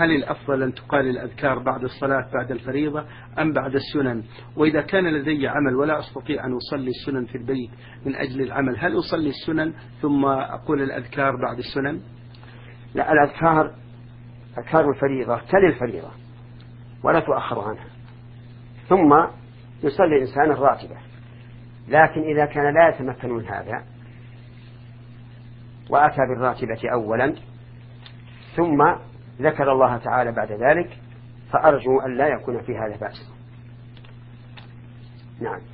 هل الأفضل أن تقال الأذكار بعد الصلاة بعد الفريضة أم بعد السنن؟ وإذا كان لدي عمل ولا أستطيع أن أصلي السنن في البيت من أجل العمل، هل أصلي السنن ثم أقول الأذكار بعد السنن؟ لا، أذكار الفريضة تلي الفريضة ولا تؤخر عنها، ثم يصلي الإنسان الراتبة. لكن إذا كان لا يتمكن من هذا وأتى بالراتبة أولا ثم ذكر الله تعالى بعد ذلك، فأرجو أن لا يكون في هذا بأس. نعم.